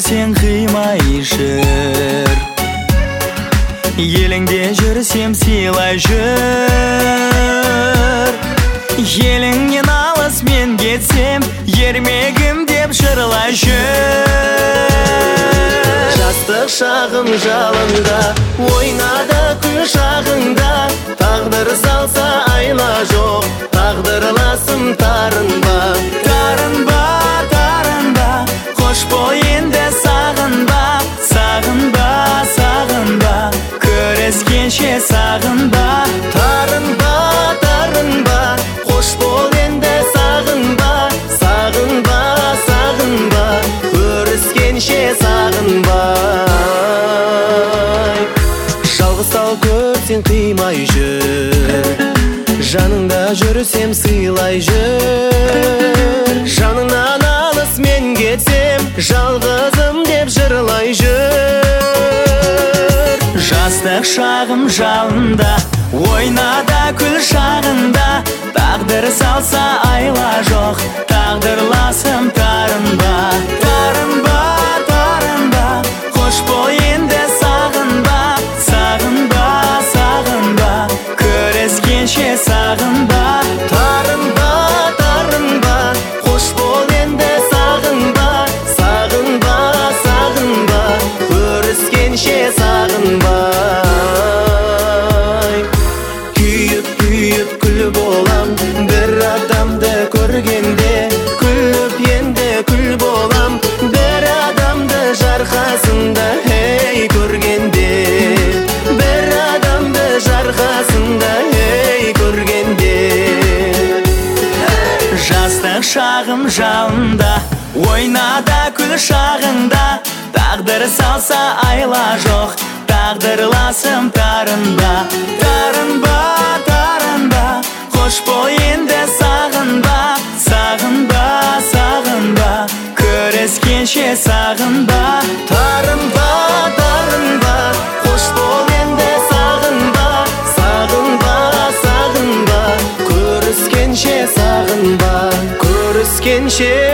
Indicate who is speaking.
Speaker 1: көрсең қимай жүр, еліңде жүрсем сыйлай жүр. Еліңнен алыс мен кетсем, ермегім деп жырлай жүр. Жастық шағым жалында, ойнады күн шағында, тағдыр салса айла жоқ, тағдырласым тарынба. Тарынба, тарынба, қош бол енді сағынба. Сағынба, сағынба, көріскенше сағынба. Тарынба, тарынба, қош бол енді сағынба. Сағынба, сағынба, көріскенше сағынба. Жалғыз тал көрсең қимай жүр, жаныңда жүрсем сыйлай жүр. Жаныңнан алыс мен кетсем, жалғызым деп жырлай жүр. Жастық шағым жалында, ойнада күл шағында, тағдыр салса айла жоқ, тағдырласым тарынба. Тарынба, тарынба, қош бол енді сағынба. Сағынба, сағынба, көріскенше сағынба. Тарынба, тарынба, қош бол енді сағынба. Сағынба, сағынба, көріскенше сағынба. Күйіп, күйіп күл болам, бір адамды көргенде. Күліп енді күл болам, бір адамды жарқасында, ей көргенде. Бір адамды жарқасында, ей көргенде. Жастық шағым жалында, ойнада күл шағында, тағдыр салса айла жоқ, тағдырласым тарынба. Тарынба, тарынба, қош бол енді сағынба. Сағынба, сағынба, көріскенше сағынба. Тарынба, тарынба, қош бол енді сағынба. Сағынба, сағынба, көріскенше сағынба. Көріскенше